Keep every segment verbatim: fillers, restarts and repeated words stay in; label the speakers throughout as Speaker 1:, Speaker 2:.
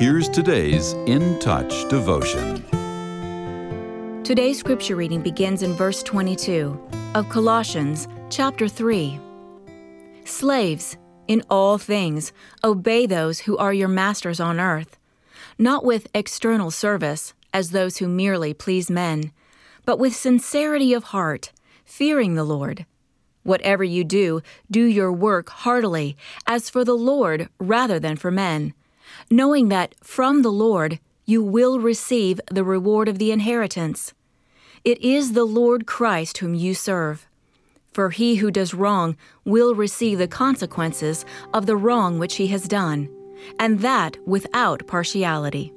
Speaker 1: Here's today's In Touch devotion.
Speaker 2: Today's scripture reading begins in verse twenty-two of Colossians chapter three. Slaves, in all things, obey those who are your masters on earth, not with external service, as those who merely please men, but with sincerity of heart, fearing the Lord. Whatever you do, do your work heartily, as for the Lord rather than for men, knowing that from the Lord you will receive the reward of the inheritance. It is the Lord Christ whom you serve. For he who does wrong will receive the consequences of the wrong which he has done, and that without partiality.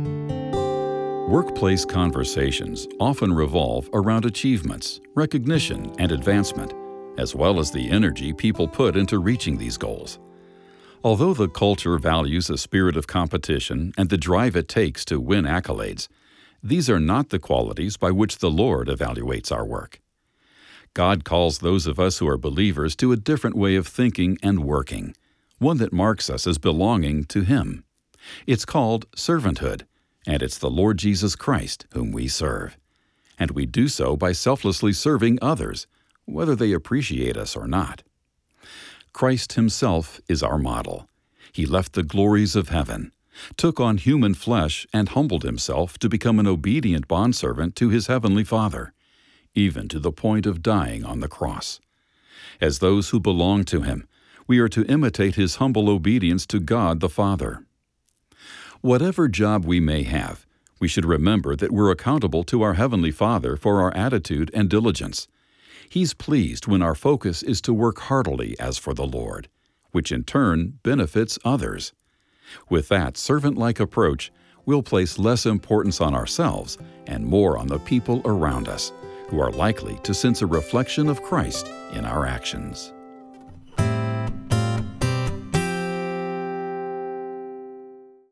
Speaker 1: Workplace conversations often revolve around achievements, recognition, and advancement, as well as the energy people put into reaching these goals. Although the culture values a spirit of competition and the drive it takes to win accolades, these are not the qualities by which the Lord evaluates our work. God calls those of us who are believers to a different way of thinking and working, one that marks us as belonging to Him. It's called servanthood, and it's the Lord Jesus Christ whom we serve. And we do so by selflessly serving others, whether they appreciate us or not. Christ Himself is our model. He left the glories of heaven, took on human flesh, and humbled Himself to become an obedient bondservant to His heavenly Father, even to the point of dying on the cross. As those who belong to Him, we are to imitate His humble obedience to God the Father. Whatever job we may have, we should remember that we're accountable to our Heavenly Father for our attitude and diligence. He's pleased when our focus is to work heartily as for the Lord, which in turn benefits others. With that servant-like approach, we'll place less importance on ourselves and more on the people around us, who are likely to sense a reflection of Christ in our actions.